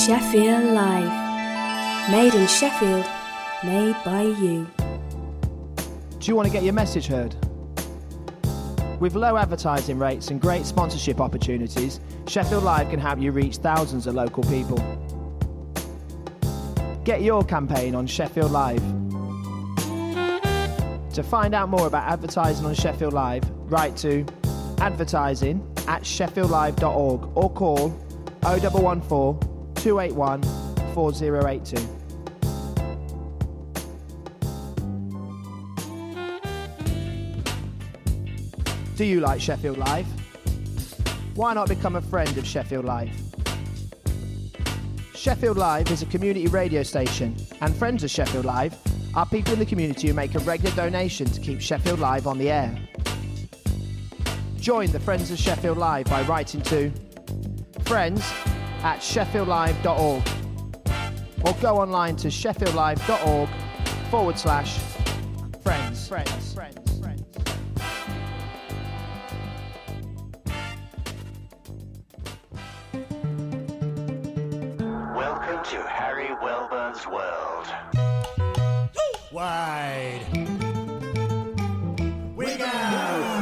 Sheffield Live. Made in Sheffield, made by you. Do you want to get your message heard? With low advertising rates and great sponsorship opportunities, Sheffield Live can help you reach thousands of local people. Get your campaign on Sheffield Live. To find out more about advertising on Sheffield Live, write to advertising@sheffieldlive.org or call 0114 281 4082. Do you like Sheffield Live? Why not become a friend of Sheffield Live? Sheffield Live is a community radio station, and friends of Sheffield Live are people in the community who make a regular donation to keep Sheffield Live on the air. Join the Friends of Sheffield Live by writing to friends@sheffieldlive.org or go online to sheffieldlive.org/friends. Welcome to Harry Welburn's world. Wide. Wig out.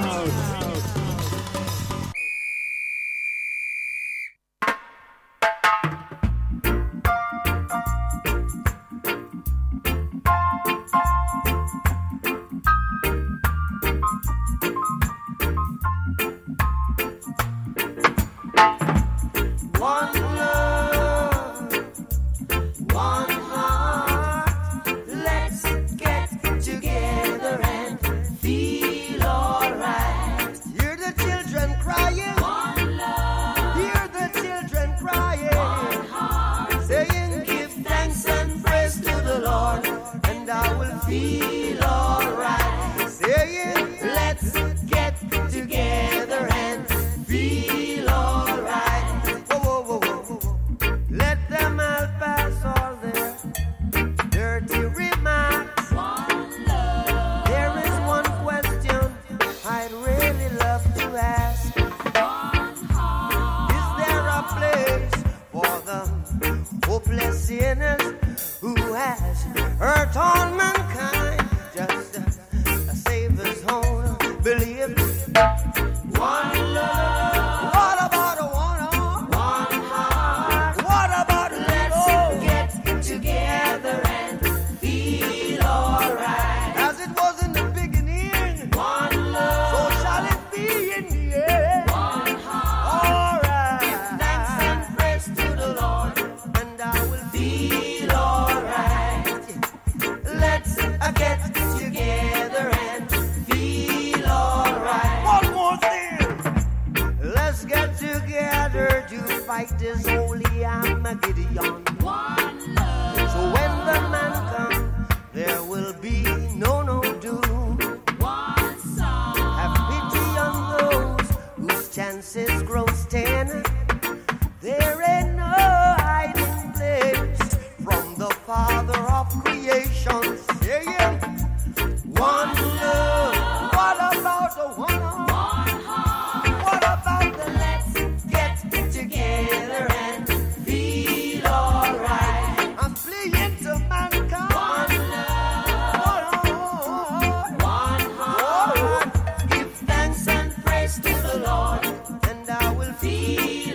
Feel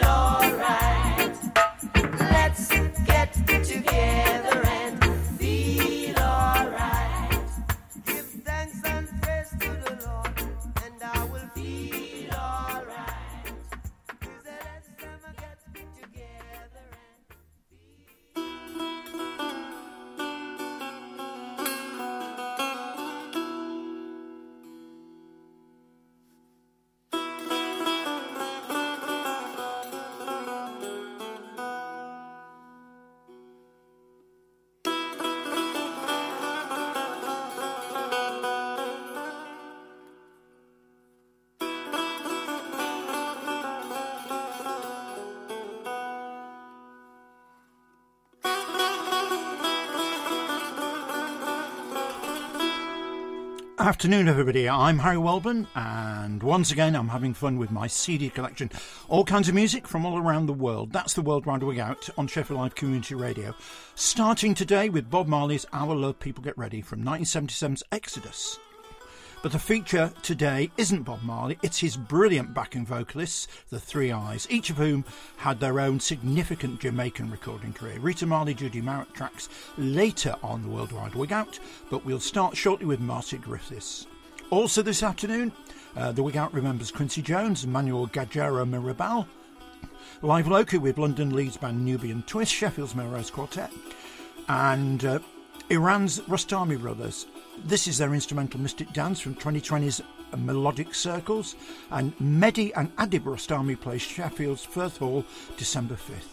Afternoon, everybody. I'm Harry Welburn, and once again I'm having fun with my CD collection. All kinds of music from all around the world. That's the Worldwide Wig Out on Sheffield Live Community Radio. Starting today with Bob Marley's Our Love People Get Ready from 1977's Exodus. But the feature today isn't Bob Marley, it's his brilliant backing vocalists, the Three Eyes, each of whom had their own significant Jamaican recording career. Rita Marley, Judy Marriott tracks later on the Worldwide Wig Out, but we'll start shortly with Marcy Griffiths. Also this afternoon, the Wig Out remembers Quincy Jones, Manuel Gajero Mirabal, live locally with London Leeds band Nubian Twist, Sheffield's Melrose Quartet, and Iran's Rostami Brothers. This is their instrumental Mystic Dance from 2020's Melodic Circles, and Mehdi and Adib Rostami plays Sheffield's Firth Hall December 5th.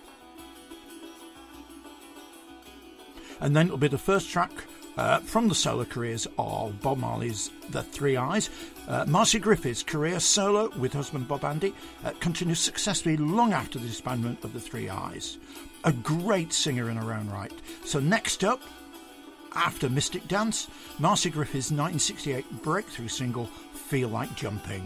And then it'll be the first track from the solo careers of Bob Marley's The Three Eyes. Marcy Griffiths' career solo with husband Bob Andy continues successfully long after the disbandment of The Three Eyes. A great singer in her own right. So next up, after Mystic Dance, Marcy Griffiths' 1968 breakthrough single, Feel Like Jumping.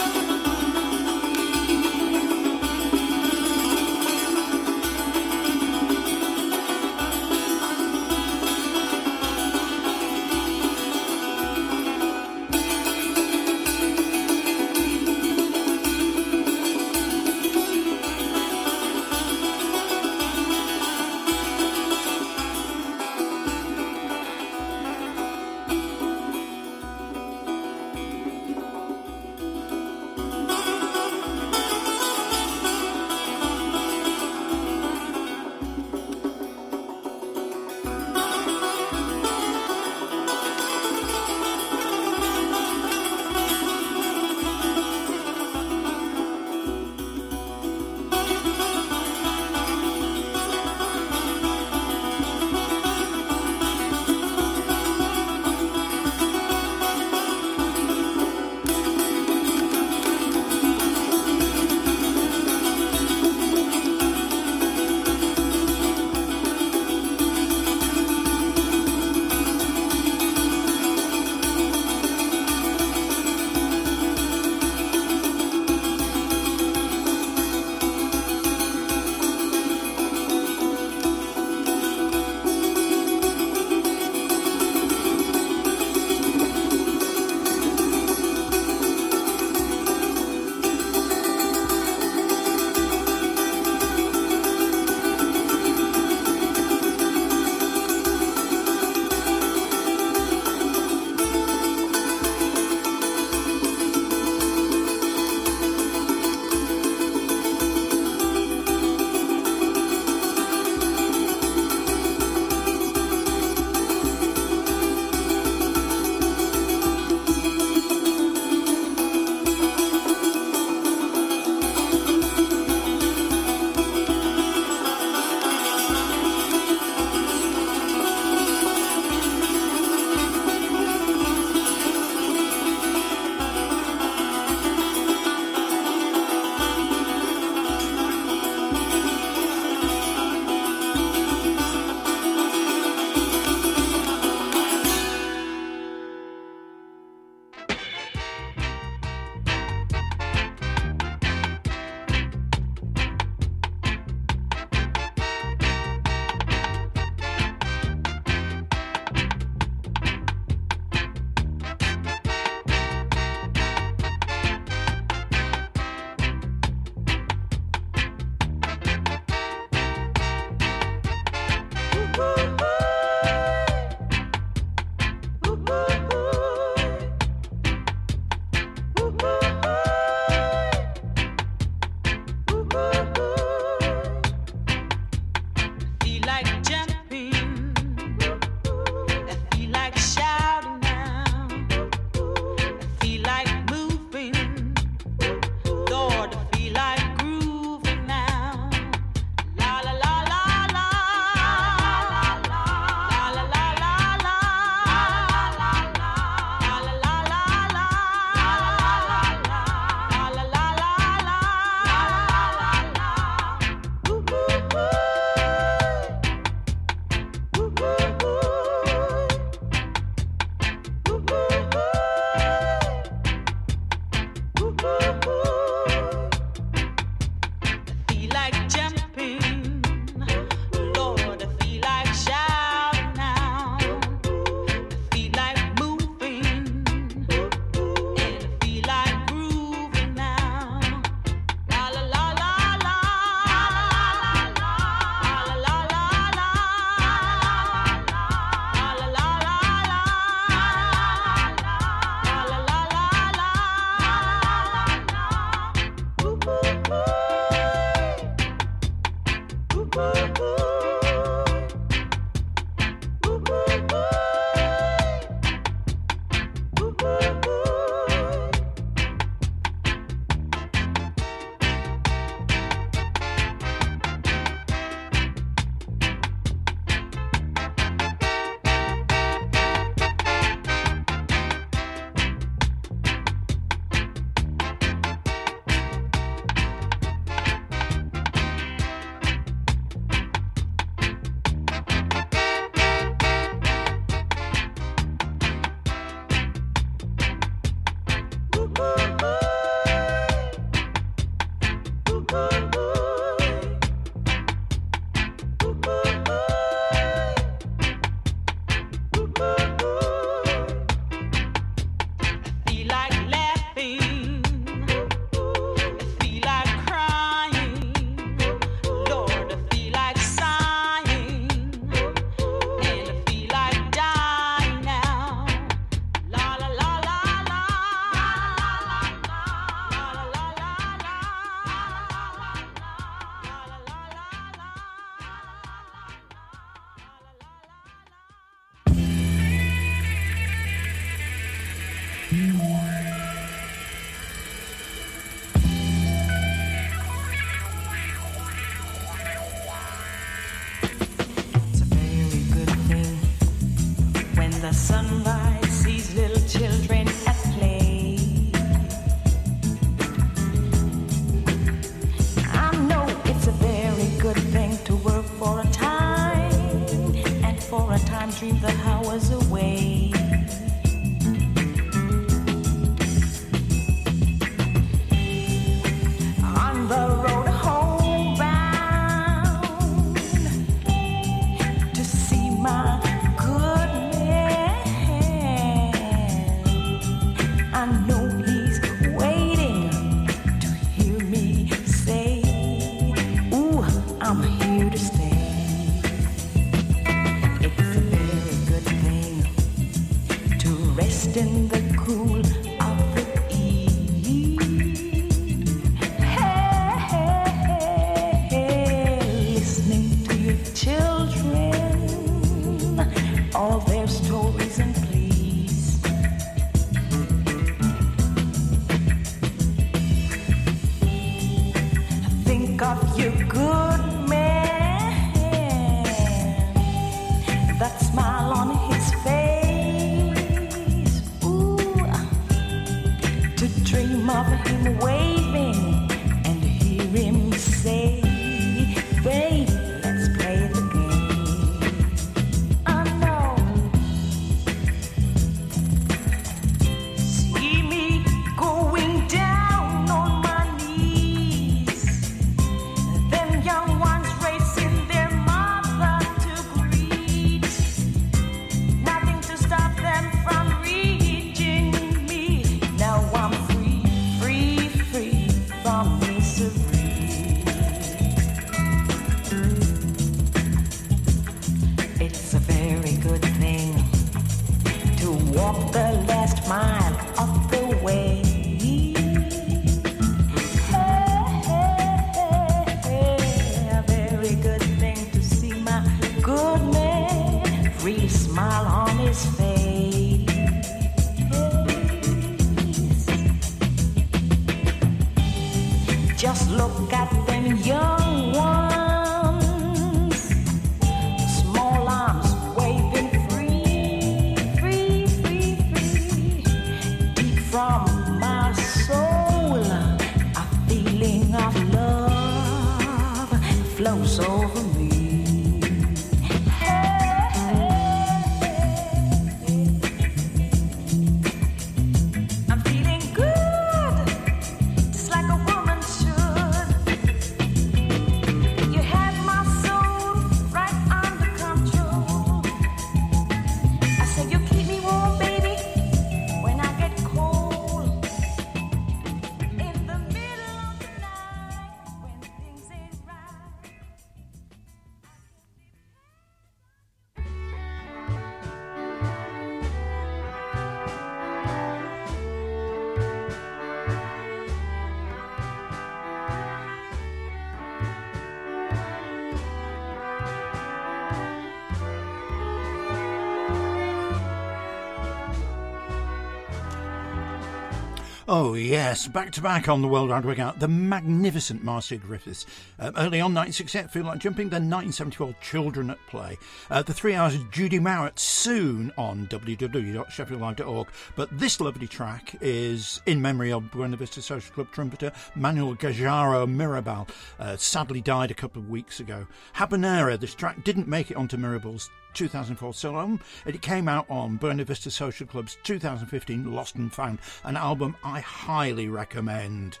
Oh, yes, back-to-back on the World Wide Workout, the magnificent Marcia Griffiths. Early on, 1968, Feel Like Jumping, then 1974, Children at Play. The 3 hours of Judy Marrett, soon on www.sheffieldlive.org. But this lovely track is in memory of Buena Vista Social Club trumpeter Manuel Gajaro Mirabal. Sadly died a couple of weeks ago. Habanera, this track didn't make it onto Mirabal's 2004 solo album. It came out on Buena Vista Social Club's 2015 Lost and Found, an album I highly recommend.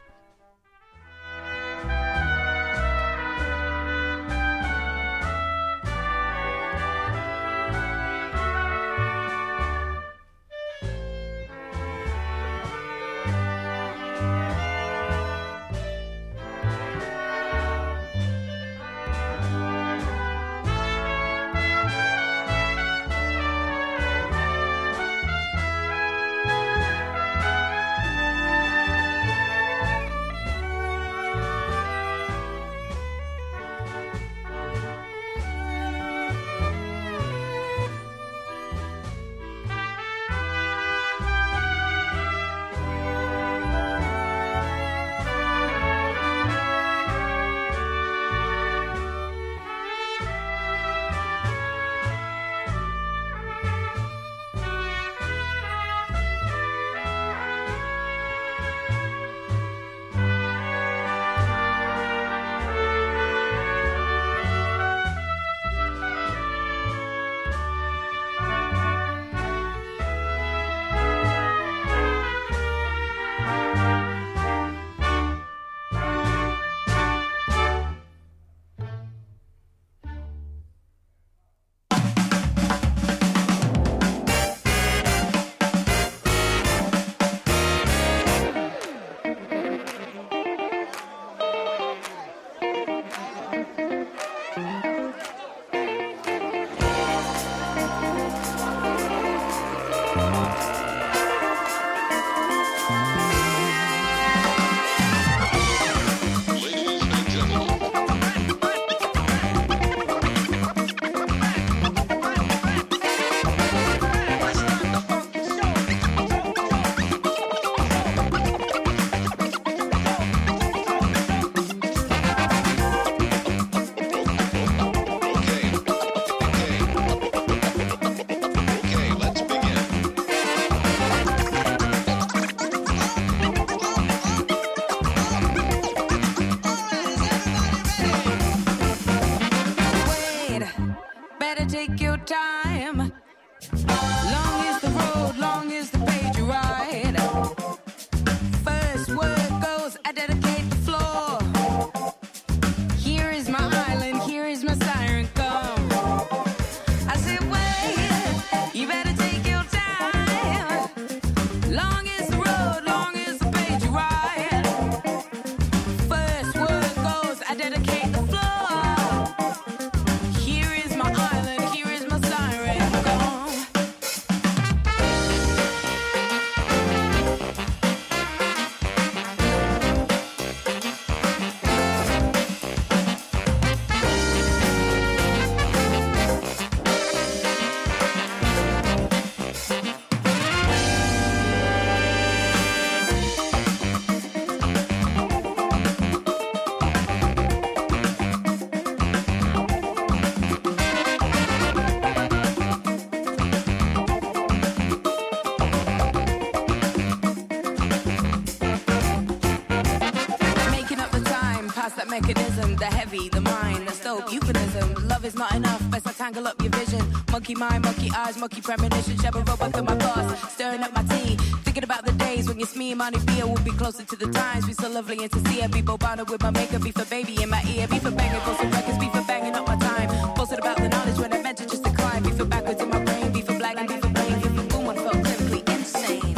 Mechanism, the heavy, the mind, the stoke, euphemism. Love is not enough, best I tangle up your vision. Monkey mind, monkey eyes, monkey premonition. Shabba robot through my thoughts, stirring up my tea. Thinking about the days when you smee money beer will be closer to the times. Be so lovely and sincere. Be bobana with my makeup, be for baby in my ear. Be for banging, posting records, be for banging up my time. Posted about the knowledge when I meant to just decline. Be for backwards in my brain, be for black and be for brain. Be for boom, I felt clinically insane.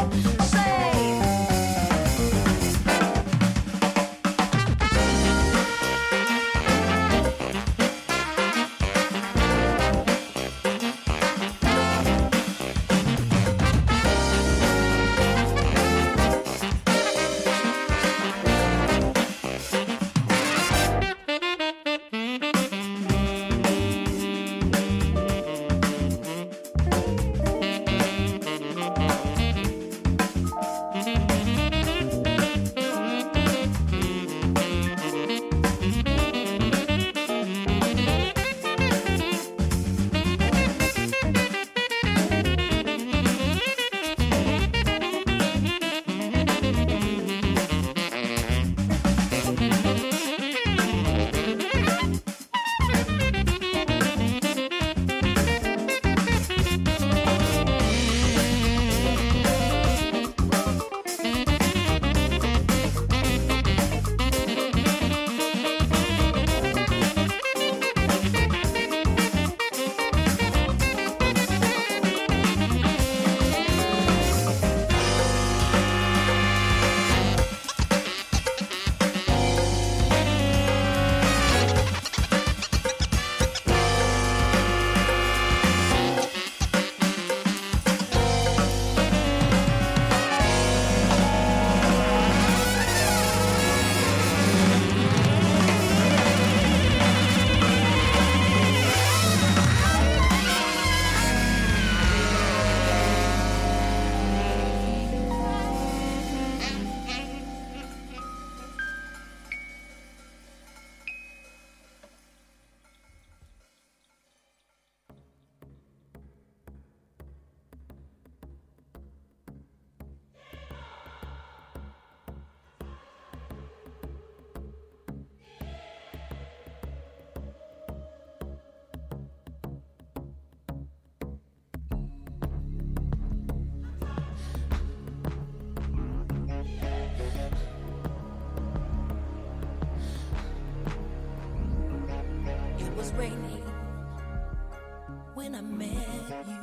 It was raining when I met you.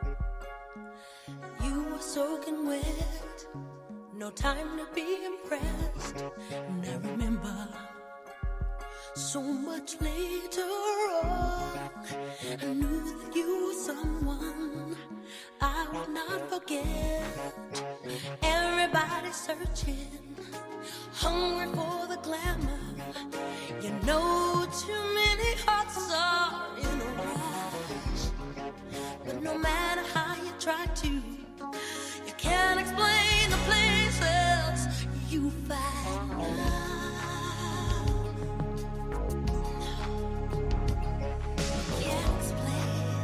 You were soaking wet, no time to be impressed. And I remember so much later on, I knew that you were someone I would not forget. Everybody's searching, hungry for the glamour. You know too many hearts are in a rush. But no matter how you try to, you can't explain the places you find. Can't explain.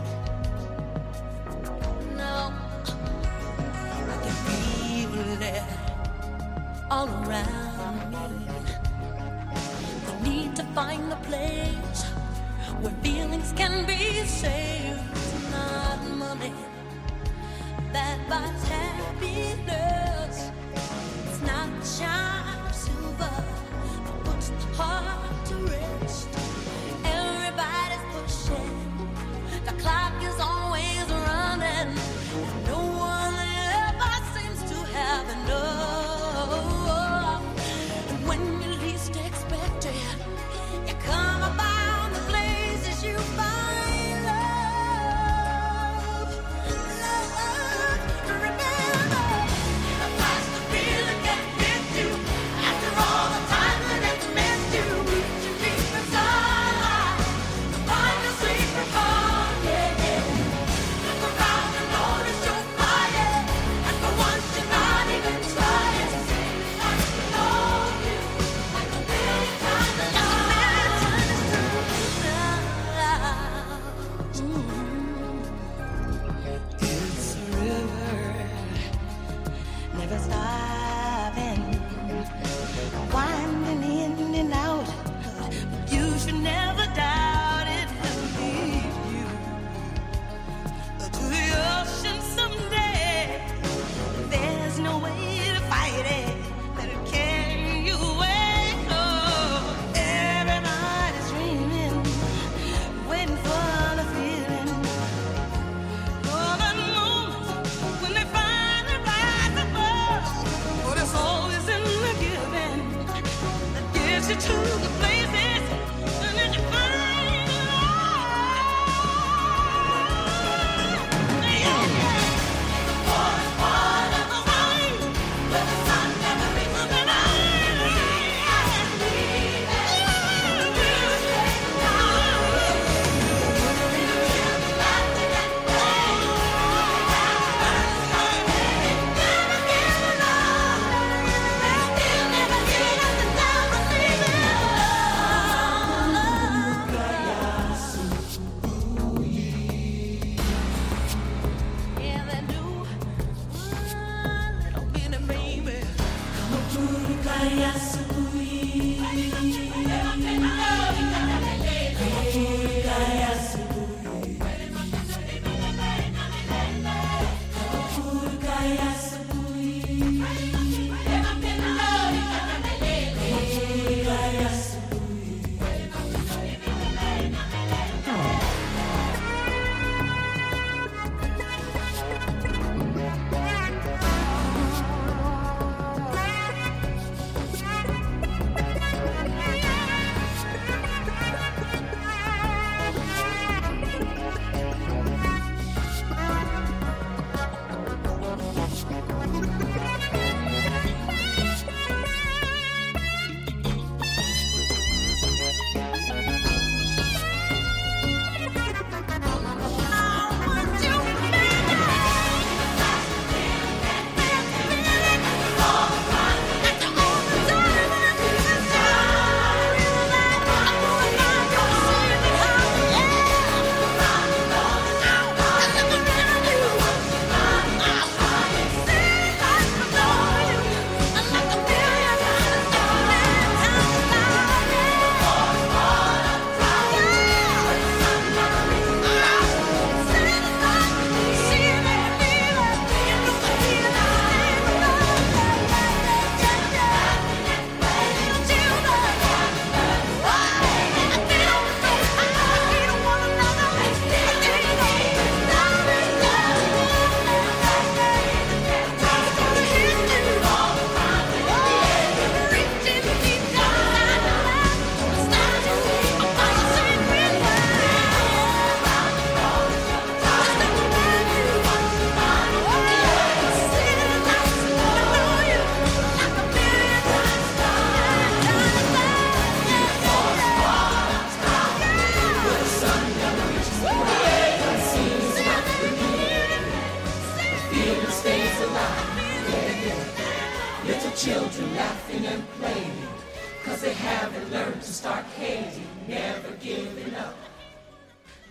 No, I can feel it all around me. The need to find the place where feelings can be saved. It's not money that buys happiness. It's not the shine of silver that puts the heart to rest. Everybody's pushing, the clock is always running, and no one ever seems to have enough. And when you least expect it, you come about the places you find love. Love, remember,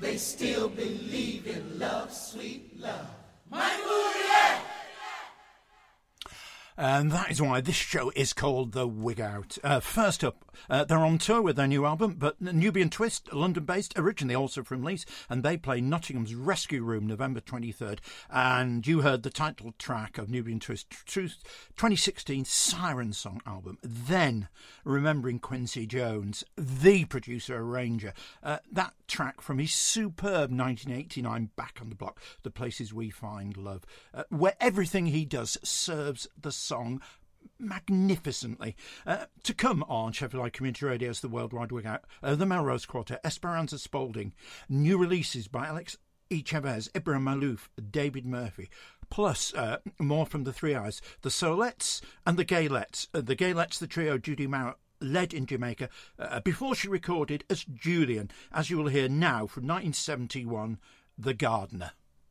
they still believe in love, sweet love. My Mourier! And that is why this show is called The Wig Out. First up, they're on tour with their new album, but Nubian Twist, London-based, originally also from Leeds, and they play Nottingham's Rescue Room November 23rd. And you heard the title track of Nubian Twist, 2016 Siren Song album. Then, Remembering Quincy Jones, the producer-arranger, that track from his superb 1989 Back on the Block, The Places We Find Love, where everything he does serves the song magnificently. To come on Sheffield Live Community Radio's The Worldwide Wig Out, the Melrose Quartet, Esperanza Spalding, new releases by Alex E. Chavez, Ibrahim Malouf, David Murphy, plus more from the Three Eyes, the Soulettes and the Gaylettes. The Gaylettes, the trio Judy Maurer led in Jamaica before she recorded as Julian, as you will hear now from 1971, The Gardener.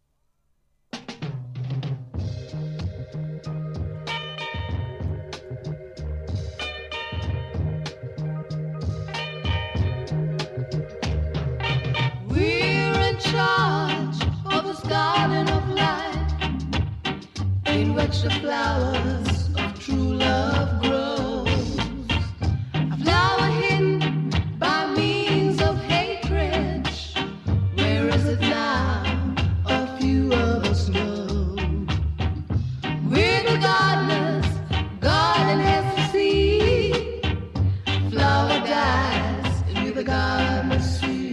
Charge of this garden of life, in which the flowers of true love grows. A flower hidden by means of hatred. Where is it now? A few of us know. We're the gardeners, garden has to see. Flower dies, and we're the gardeners see.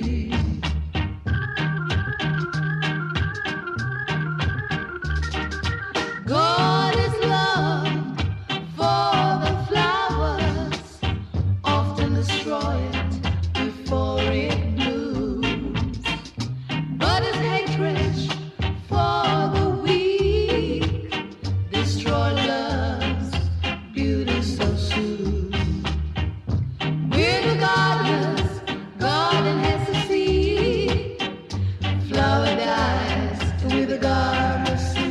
God is love for the flowers, often destroy it before it blooms. But his hatred for the weak destroy love's beauty so soon. We're the gardeners, garden has to see. Flower dies, and we're the gardeners see.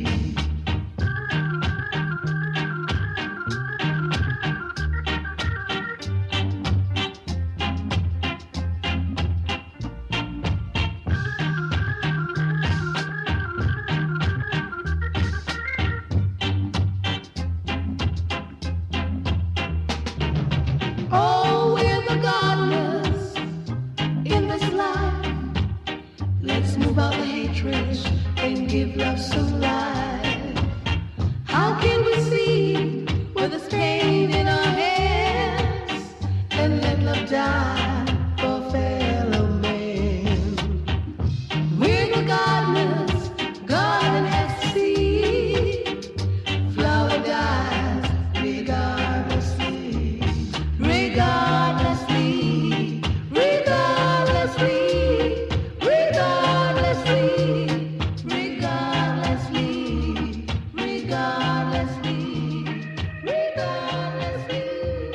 Oh, we're the gardeners in this life. Let's move out the hatred and give love some life. How can we see with this pain in our hands and let love die for fellow man? We're the gardeners, garden has to see. Flower dies, regardlessly, regardlessly, regardlessly, regardlessly, regardlessly, regardlessly, regardlessly,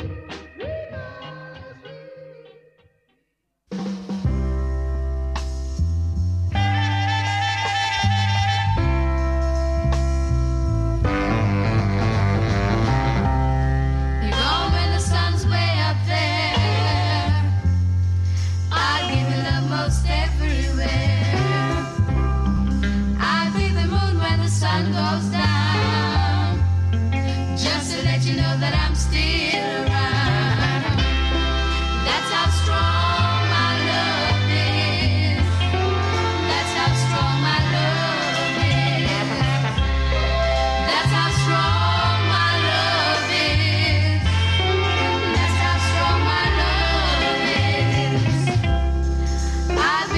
You're gone when the sun's way up there. I give you love most everywhere. I be the moon when the sun goes down, just to let you know that I'm still around. That's how strong my love is. That's how strong my love is. That's how strong my love is. That's how strong my love is. I'll be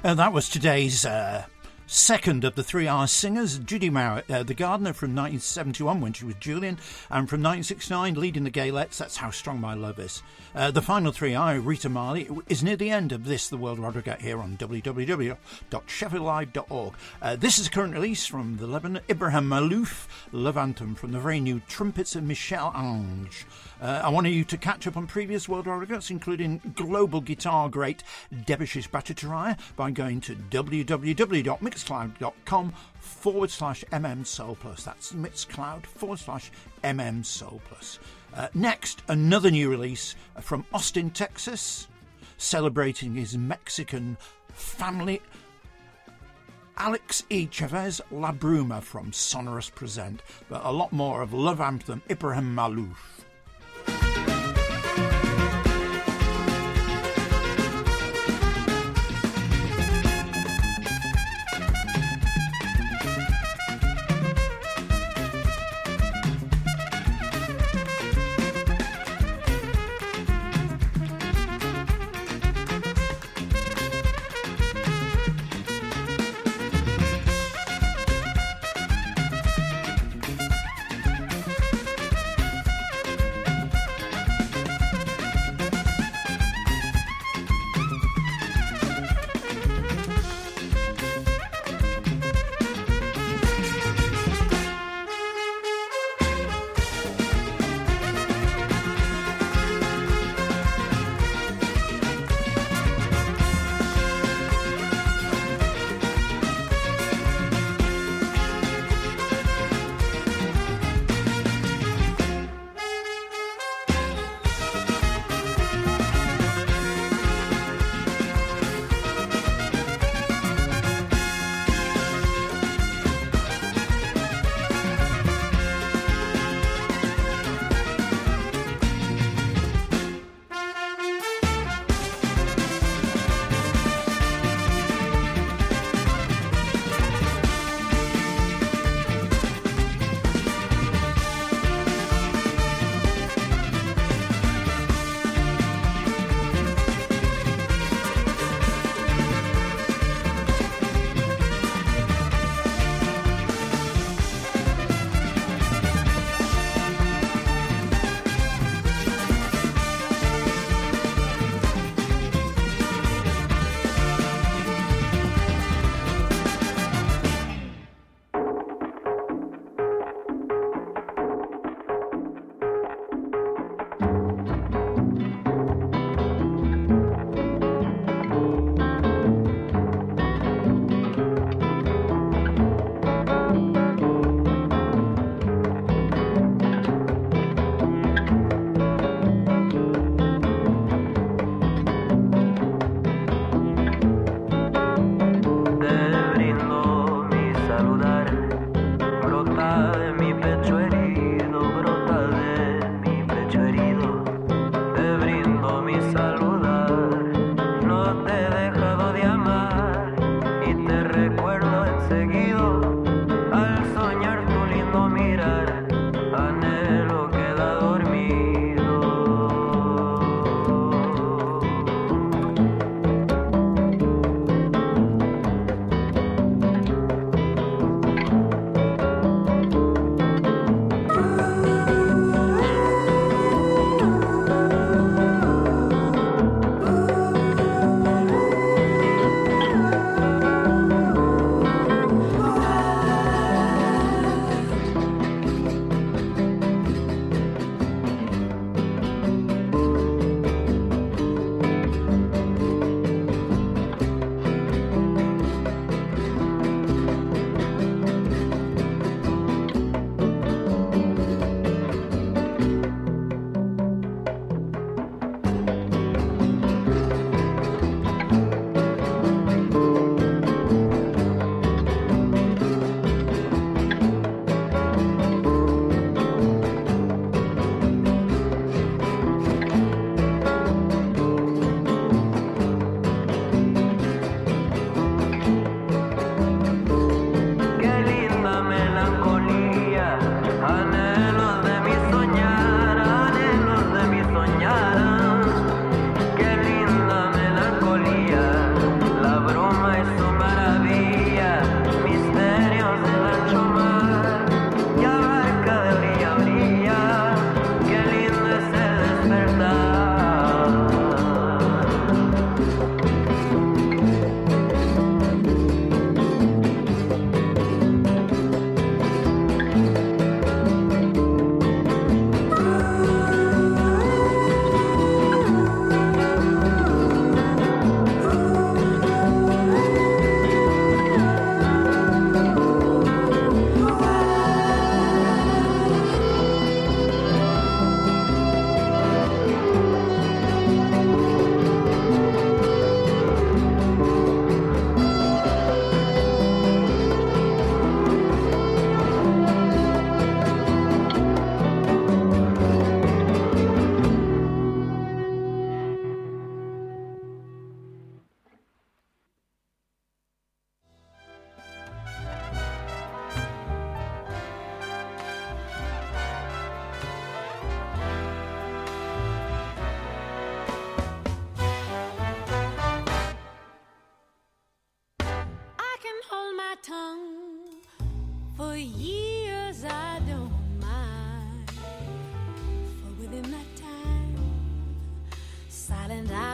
That was today's second of the 3 Hour Singers, Judy Mowat, the gardener from 1971 when she was Julian, and from 1969 leading the Gaylettes, That's How Strong My Love Is. The final 3 Hour, Rita Marley, is near the end of this, The World Wide Web here on www.sheffieldlive.org. This is a current release from the Lebanon, Ibrahim Malouf, Love Anthem from the very new Trumpets of Michel Ange. I want you to catch up on previous World Wide Records, including global guitar great Debashish Bhattacharya, by going to www.mixcloud.com/mmsoulplus. That's mixcloud/mmsoulplus. Next, another new release from Austin, Texas, celebrating his Mexican family, Alex E. Chavez La Bruma from Sonorous Present, but a lot more of Love Anthem, Ibrahim Malouf.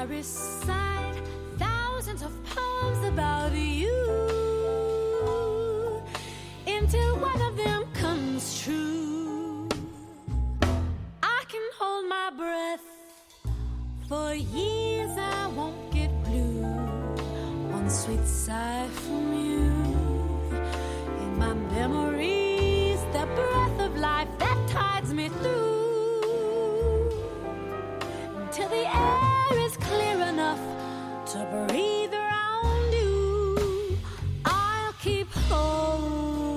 I recite thousands of poems about you until one of them comes true. I can hold my breath for years, I won't get blue. One sweet sigh from you in my memories, the breath of life that tides me through until the air is clear enough to breathe around you. I'll keep holding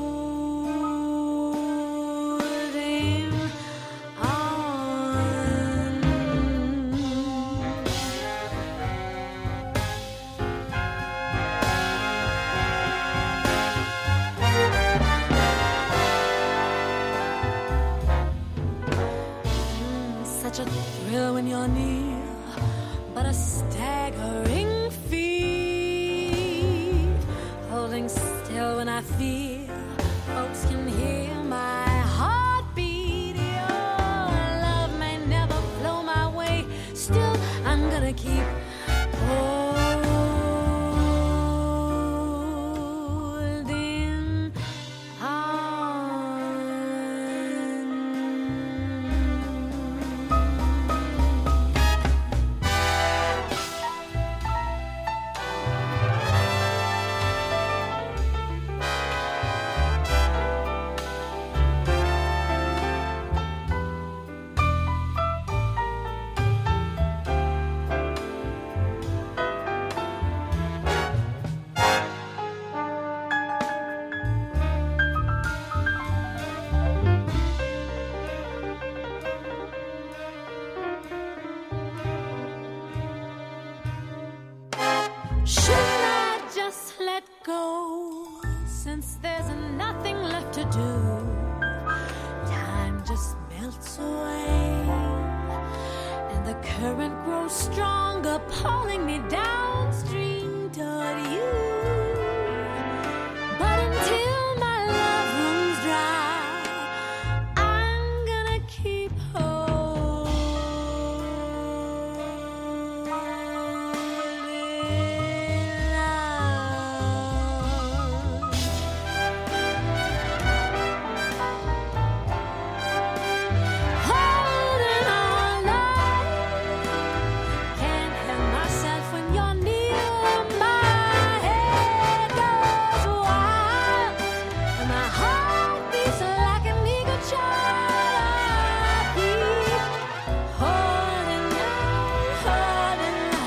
on. Such a thrill when you're near, but a staggering feat. Holding still when I feel folks can hear my heartbeat. Your love may never flow my way, still I'm gonna keep holding on. Should I just let go, since there's nothing left to do? Time just melts away, and the current grows stronger, pulling me downstream toward you. But until my love runs dry, I'm gonna keep holding on. Can't help myself when you're near. My head goes wild, and my heart beats like an eager child. I keep holding on, holding on.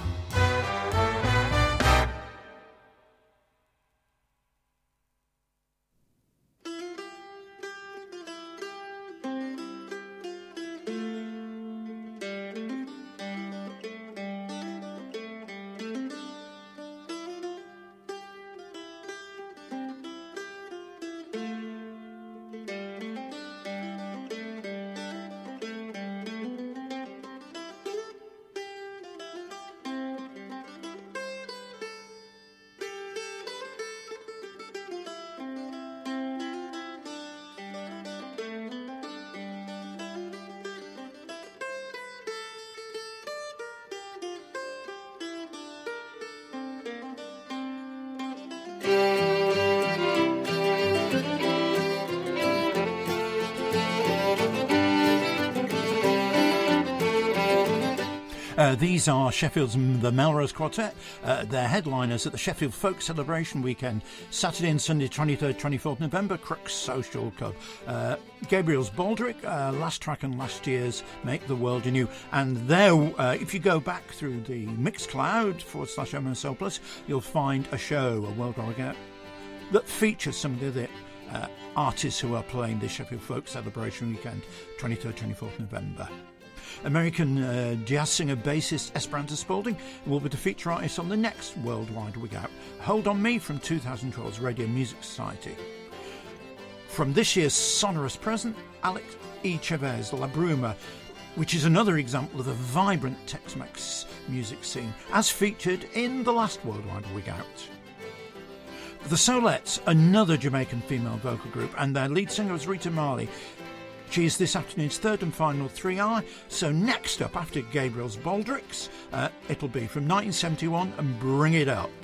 These are Sheffield's The Melrose Quartet. They're headliners at the Sheffield Folk Celebration Weekend, Saturday and Sunday, 23rd, 24th November, Crooks Social Club. Gabriel's Baldrick, last track on last year's Make the World Anew. And there, if you go back through the Mixcloud /MSO Plus, you'll find a show, a World War Out, that features some of the other artists who are playing the Sheffield Folk Celebration Weekend, 23rd, 24th November. American jazz singer bassist Esperanza Spalding will be the feature artist on the next Worldwide Wig Out, Hold On Me from 2012's Radio Music Society. From this year's sonorous present, Alex E. Chavez, La Bruma, which is another example of the vibrant Tex-Mex music scene, as featured in the last Worldwide Wig Out. The Solettes, another Jamaican female vocal group, and their lead singer was Rita Marley, She's this afternoon's third and final 3R. So next up, after Gabriel's Baldricks, it'll be from 1971 and Bring It Up.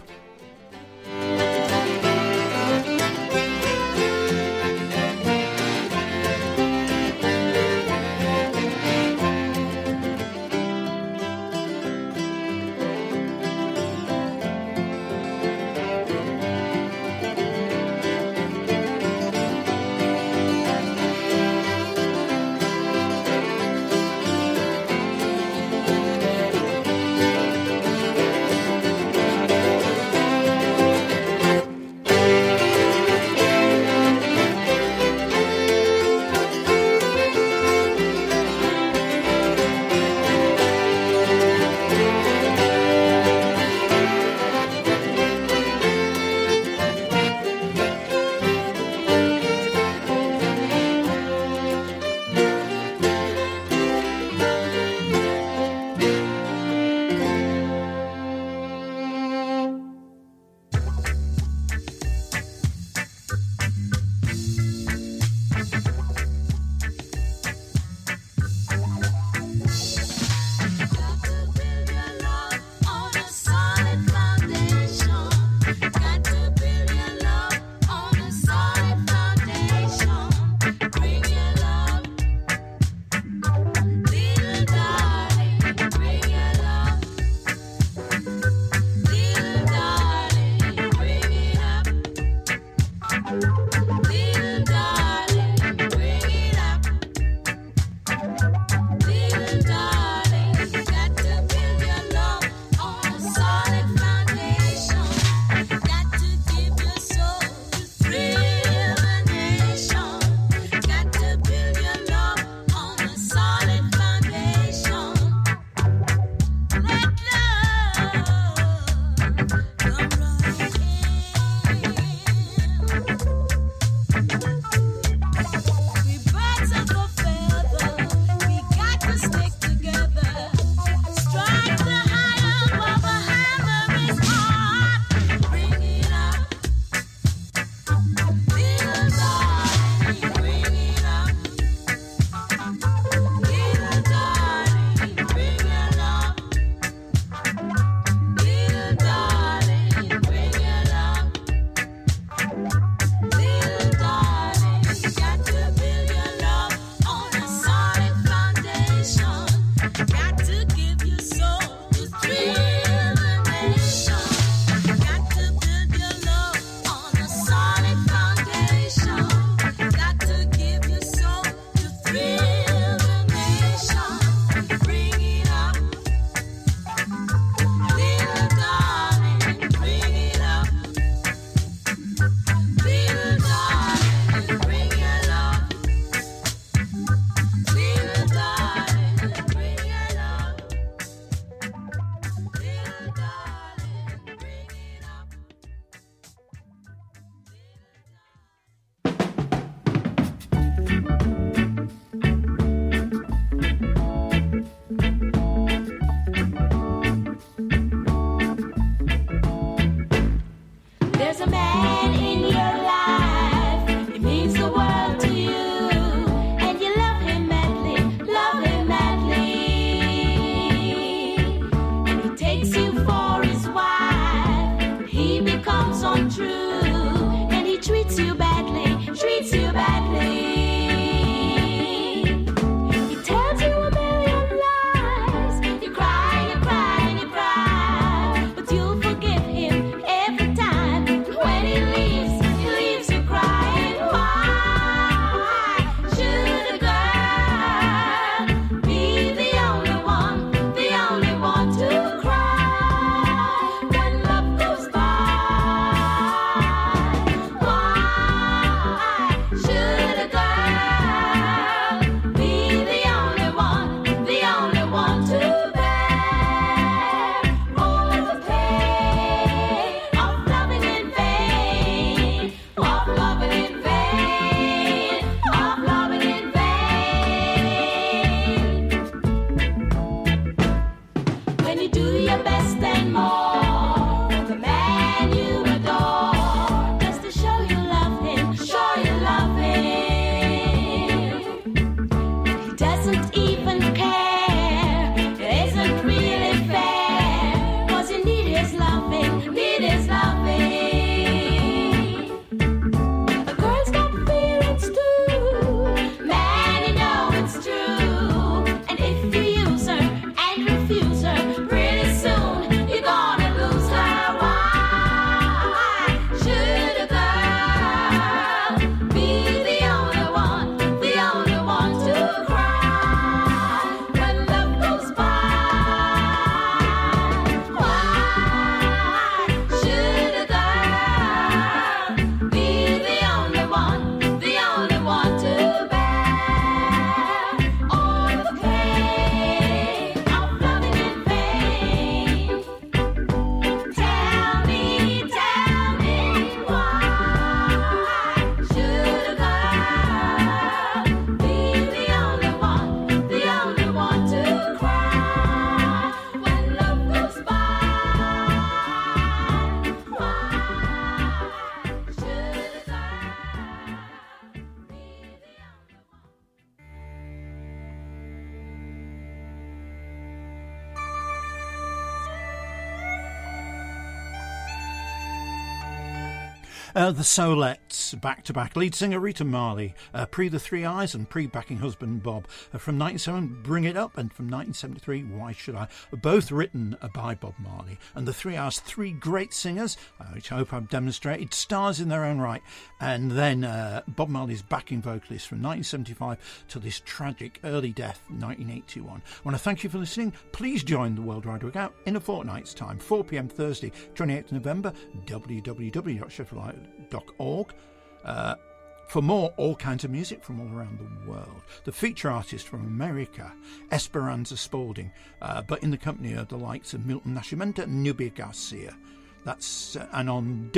The Solettes, back-to-back. Lead singer Rita Marley, pre The Three Eyes and pre-backing husband Bob. From 1977, Bring It Up, and from 1973, Why Should I? Both written by Bob Marley. And The Three Eyes, three great singers, which I hope I've demonstrated, stars in their own right. And then Bob Marley's backing vocalist from 1975 to this tragic early death, 1981. I want to thank you for listening. Please join the World Wide Web out in a fortnight's time, 4 p.m. Thursday, 28th November, www.sheffieldlive.org. For more all kinds of music from all around the world. The feature artist from America, Esperanza Spalding, but in the company of the likes of Milton Nascimento and Nubia Garcia. That's and on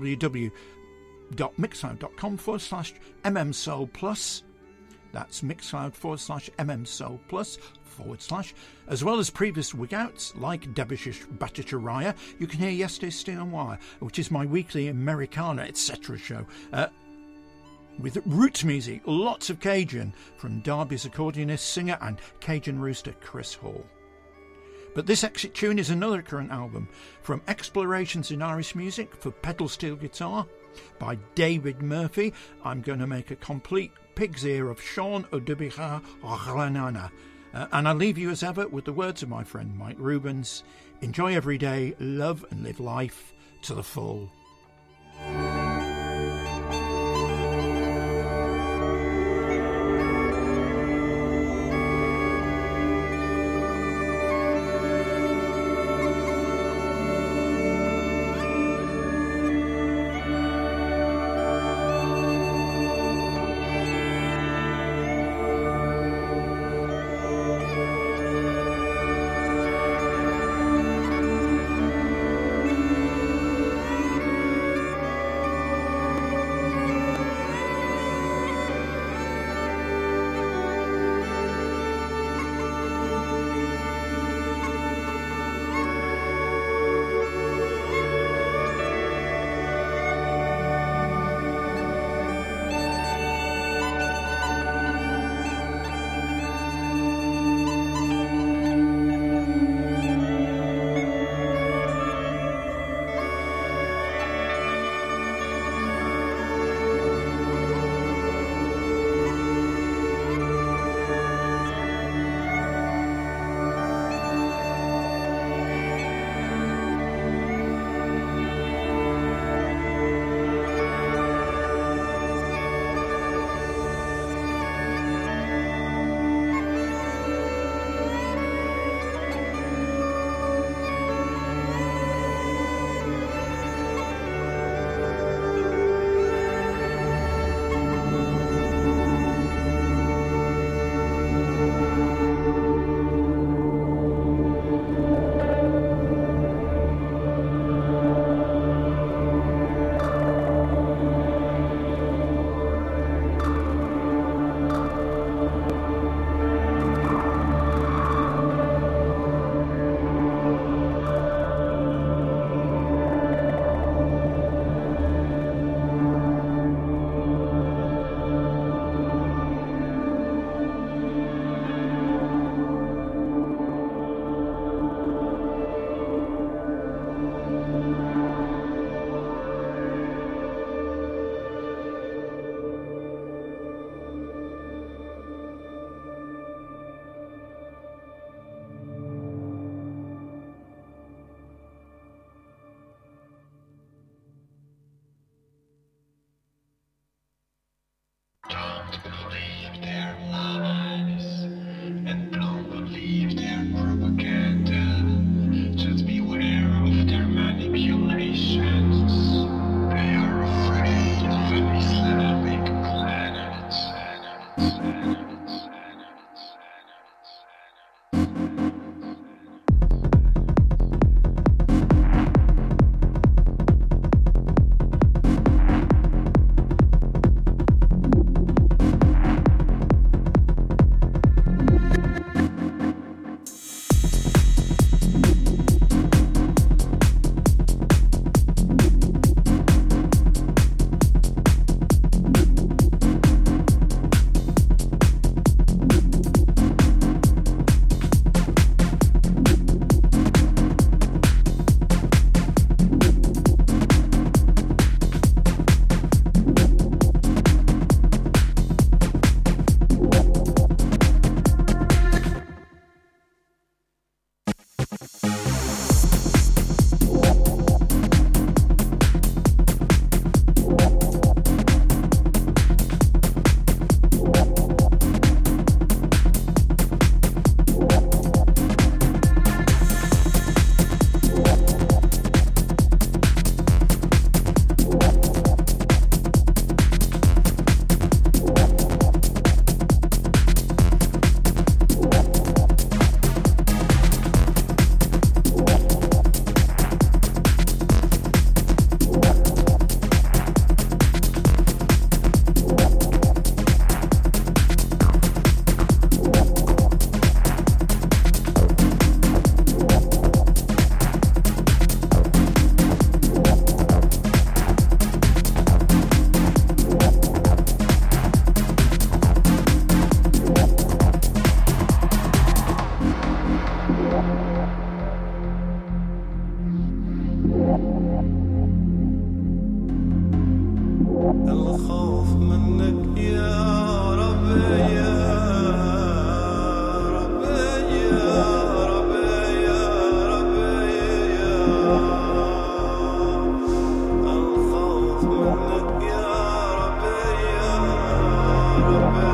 www.mixcloud.com/mmsoulplus. That's mixcloud.com/mmsoulplus/, as well as previous wig-outs like Debashish Bhattacharya. You can hear yesterday's Sting on Wire, which is my weekly Americana, etc. show. With roots music, lots of Cajun from Derby's accordionist, singer and Cajun rooster Chris Hall. But this exit tune is another current album from Explorations in Irish Music for pedal steel guitar by David Murphy. I'm going to make a complete pig's ear of Sean Odubiha Ranana. And I leave you as ever with the words of my friend Mike Rubens. Enjoy every day, love and live life to the full. Don't believe their lies and don't believe their propaganda. Just beware of their manipulations. They are afraid of an Islamic planet.